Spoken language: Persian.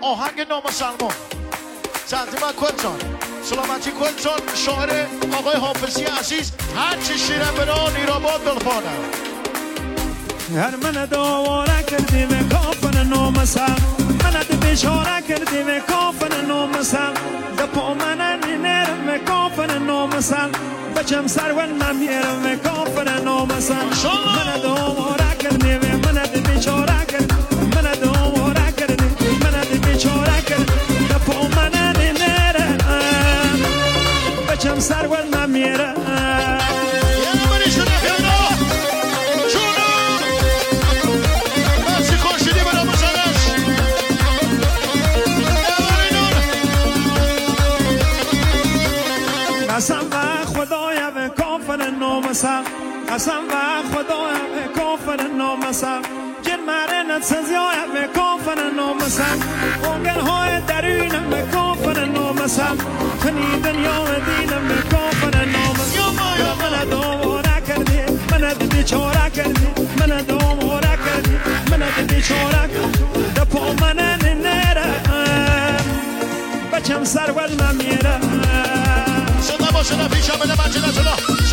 آهنگ نامسلمان تقدیم کلتان سلامتی کلتان شاعر آقای حافظی عزیز هر چی شیرم بران ایراباد دلخانه هر من دواره کردی و کافن نامسل من بیچاره کردی و کافن نامسل دپا من نرم و کافن نامسل بچم سرون من میرم و کافن نامسل من دواره کردی و من بیچاره کردی من دواره کردی من بیچاره کردی دپا من نرم بچم سرون من میرم قسم و خدایا به کافر نامسم قسم و خدایا به کافر نامسم جن مرنت سزیایا به کافر نامسم اونگرهای درونم به کافر نامسم کنی دنیا و دینم به کافر نامسم من دواره کردی من بیچاره کردی من دواره کردی من بیچاره کردی دپا من نرم بچم سرول من میرم صدا باشه نفیشم بده بچه نزلا